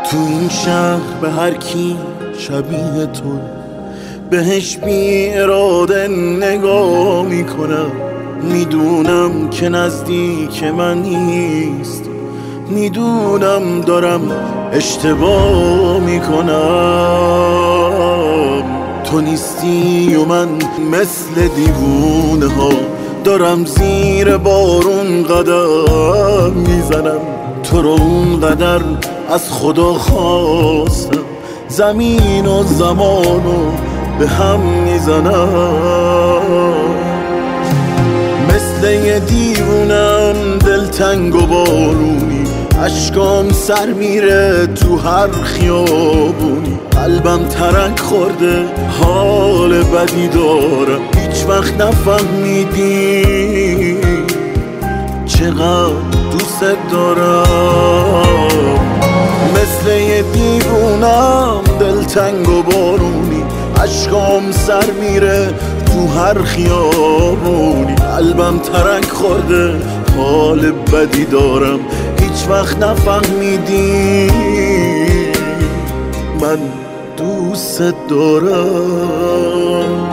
تو این شهر به هر کی شبیه تو بهش بی اراده نگاه میکنم. میدونم که نزدیک من نیست، میدونم دارم اشتباه میکنم. تو نیستی و من مثل دیوونه ها دارم زیر بارون قدم میزنم. تو رو اونقدر از خدا خواستم زمین و زمانو به هم میزنم. مثل یه دیوونم دلتنگ و بارونی، اشکام سر میره تو هر خیابونی. قلبم ترک خورده حال بدی دارم، هیچ وقت نفهمیدی چقدر دوست دارم. مثل یه دیوونم دلتنگ و بارونی، اشکام سر میره تو هر خیابونی. قلبم ترک خورده حال بدی دارم، هیچ وقت نفهمیدی من دوست دارم.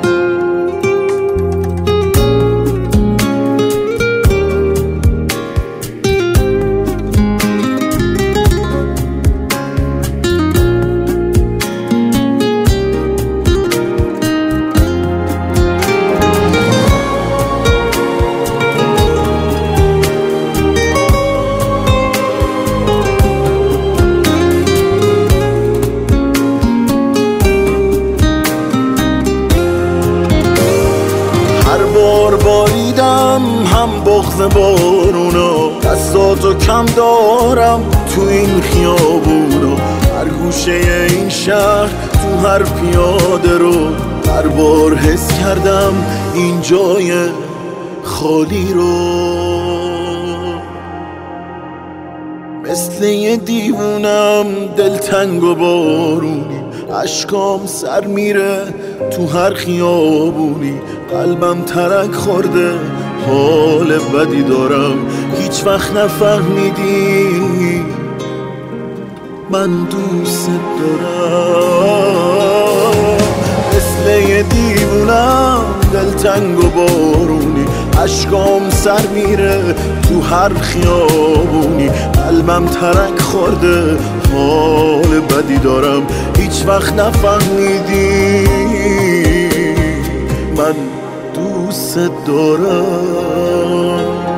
باریدم هم بغض بارونا، دستاتو کم دارم تو این خیابونا. هر گوشه این شهر تو هر پیاده رو هر بار حس کردم این جای خالی رو. مثل یه دیوونم دلتنگ و بارونی، اشکام سر میره تو هر خیابونی. قلبم ترک خورده حال بدی دارم، هیچ وقت نفهمیدی من دوست دارم. مثل یه دیوونم دلتنگ و بارونی، اشکام سر میره تو هر خیابونی. قلبم ترک خورده حال بدی دارم، هیچ وقت نفهمیدی من دوست دارم.